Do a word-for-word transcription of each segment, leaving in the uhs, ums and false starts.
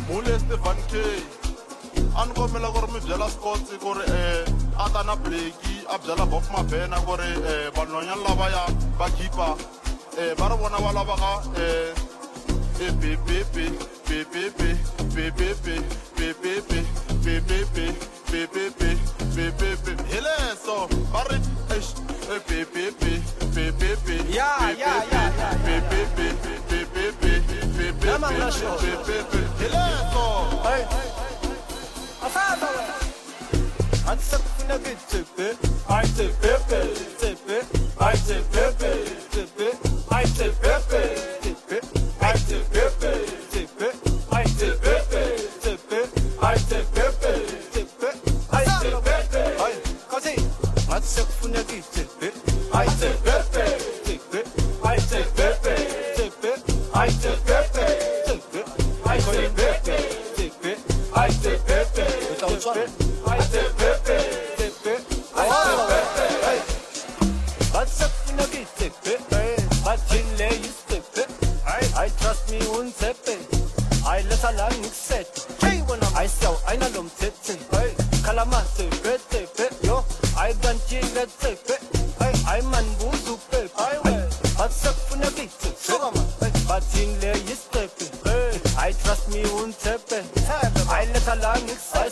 Mule Stefan K. Angomela gore me jela Scotts gore eh atana Blakey a bjala bof mabena gore eh banonya lava ya ba keeper eh ba re bona ba lava ga eh eh pepe pepe pepe pepe pepe pepe pepe pepe hele so ba re eh pepe pepe ya ya ya pepe pepe pepe pepe hele so hey I said, "When I get to it, I say Pepe, Pepe, I say Pepe, Pepe, I say Pepe, Pepe, I say Pepe, Pepe, I say Pepe, Pepe, I say Pepe, Pepe, I say Pepe." Hey, cause I said, "When I get to it, I say Pepe, Pepe, I say Pepe, Pepe, I say Pepe, Pepe, I say Pepe, Pepe, I say Pepe, Pepe." I say Pepe, Pepe, I say Pepe, hey. What's up in a bit, Pepe, hey. But in lay is Pepe, I trust me un Pepe. I let a lang set, hey, when I saw I know them Pepe, hey. Calamate, Pepe, yo, I can't chill that Pepe, hey. I man buzu Pepe, hey. What's up in a bit, Pepe, but in lay is Pepe, hey. I trust me un Pepe, I let a lang set,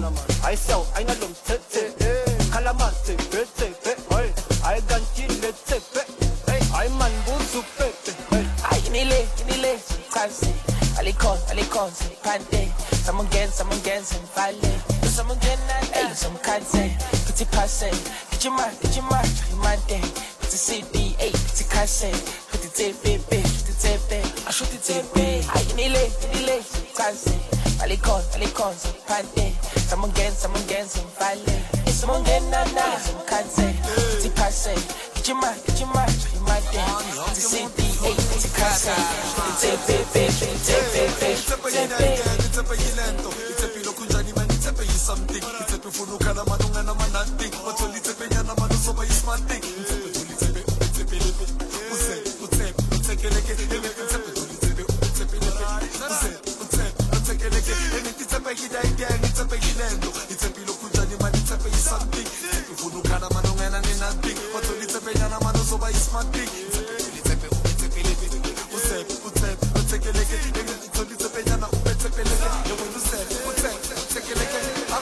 I saw I know them tete, calamate, pepe, hey, I can't kill the tepe, hey, I man buzu pepe, hey, I nile, nile, can't say, alicon, alicon, pante, someone again, someone again, some file, someone again, and some can't say, petit passe, get your mark, get your mark, my day, petit C D, eight, petit casse, petit tepe, petit tepe, I shoot the tepe, I nile, nile, can't say, alicon, alicon, pante. Someone again, someone again, some file. Someone again, na na, some can't say. It's a passe. Get your mark, get your mark, you might dance. It's a C D, eight, it's a casse. It's a baby, it's a baby, it's a baby. It's a lento, it's a pilo kunjani man, it's a pay something. It's a pufunu kana manunga na manati. What's all it's a penyana manu so by smarting. It's a puli tepe, it's a pili. Use, use, use a keleke, it's a puli tepe, it's a pili. Use, use, use a keleke, and it's a pay gang, it's a pay lento. It's a pilo kunjani man, it's a pay something. It's a pufunu kana manunga na nanti. What's all it's a penyana manu so by smarting. It's a puli tepe, it's a pili. Use, use, use a keleke, and it's all it's a penyana it's a pili. You want to say, use, use a keleke.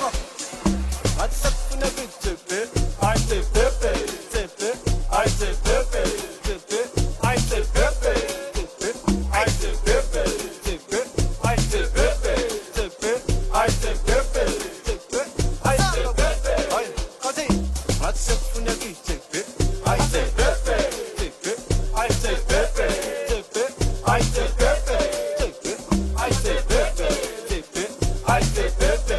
What's up in a bit, Pepe? I say Pepe, Pepe, I say Pepe, Pepe, I say Pepe, Pepe, I say Pepe, Pepe, I say Pepe, Pepe, I say Pepe, Pepe, I say Pepe. Hey, cause what's up in a bit, Pepe? I say Pepe, Pepe, I say Pepe, Pepe, I say Pepe, Pepe, I say Pepe, Pepe, I say Pepe.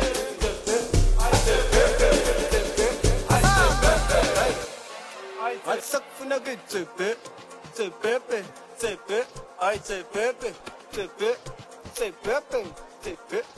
What's up for nugget, Pepe? Say Pepe, say Pepe, I say Pepe, say Pepe, say Pepe, say Pepe,